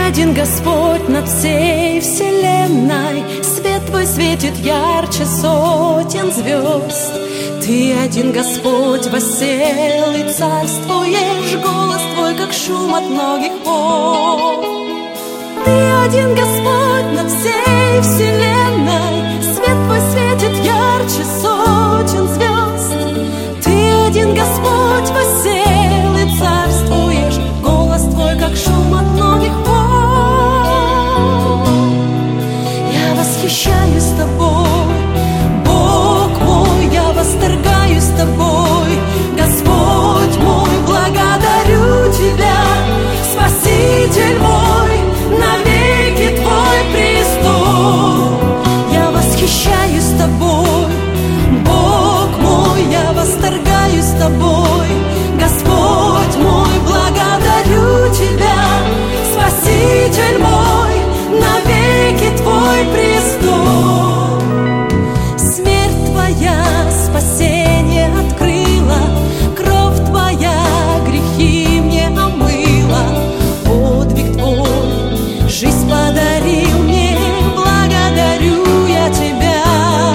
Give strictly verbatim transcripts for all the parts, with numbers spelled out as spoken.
один Господь над всей вселенной, свет Твой светит ярче сотен звезд. Ты один Господь воссел и царствуешь, голос Твой, как шум от многих вод. Ты один Господь над всей вселенной, свет Твой светит ярче сотен звезд. Ты один Господь воссел и царствуешь, голос Твой, как шум от многих вод. Я восхищаюсь Тобой, Бог мой, я восторгаюсь Тобой, Господь мой, благодарю Тебя, Спаситель мой, навеки Твой престол. Я восхищаюсь Тобой, Бог мой, я восторгаюсь Тобой, Господь мой, благодарю Тебя, Спаситель мой, навеки Твой престол. Смерть Твоя спасение открыла, кровь Твоя грехи мне омыла, подвиг Твой жизнь подарил мне, благодарю я Тебя.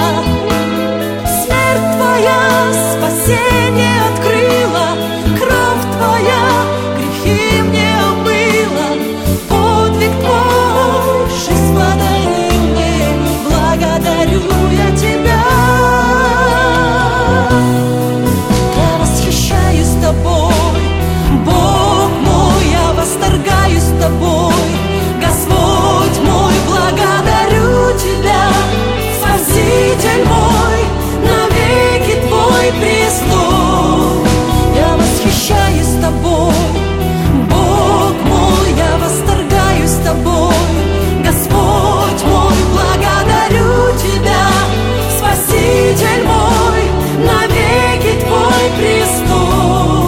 Смерть Твоя спасение открыла, кровь Твоя грехи мне омыла, подвиг Твой жизнь подарил мне, благодарю я Тебя. Я восхищаюсь Тобой, Бог мой, я восторгаюсь Тобой, Господь мой, благодарю Тебя, Спаситель мой, навеки Твой престол. Я восхищаюсь Тобой, Бог мой, я восторгаюсь Тобой, Господь мой, благодарю Тебя, Спаситель мой, навеки Твой престол.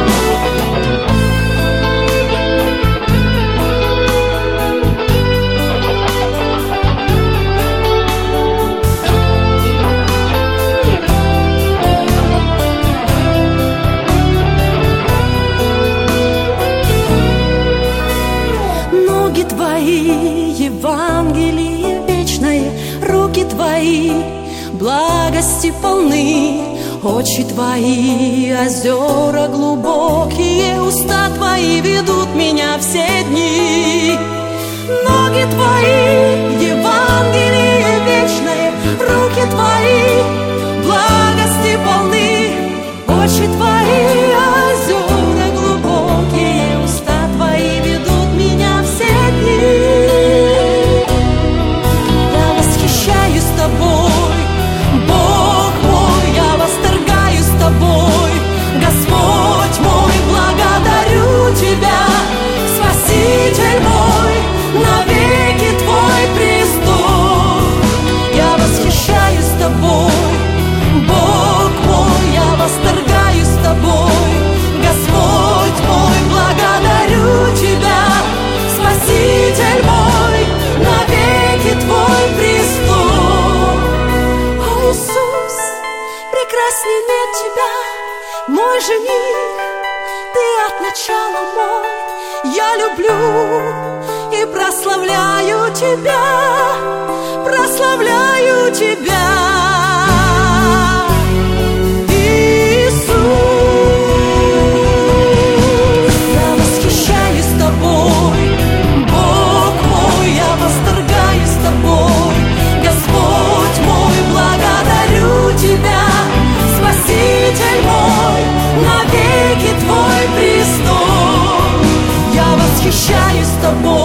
Ноги Твои, Евангелие вечное, руки Твои, благости полны, очи Твои, озера глубокие, уста Твои ведут меня все дни. Ноги Твои, Евангелие вечное, руки Твои, благости полны, очи Твои, озера глубокие, уста Твои ведут меня все дни. Я восхищаюсь Тобой, Бог мой, я восторгаюсь Тобой, Господь мой, благодарю Тебя, Спаситель мой, навеки Твой престол. Я восхищаюсь Тобой, Бог мой, я восторгаюсь Тобой, Господь мой, благодарю Тебя, Спаситель мой, навеки Твой престол. О, Иисус, прекрасней нет Тебя, мой жених, Ты от начала мой, я люблю и прославляю Тебя, прославляю Тебя. Иисус, я восхищаюсь Тобой, Бог мой, я восторгаюсь Тобой, Господь мой, благодарю Тебя, Спаситель мой, навеки Твой престол. Я восхищаюсь Тобой,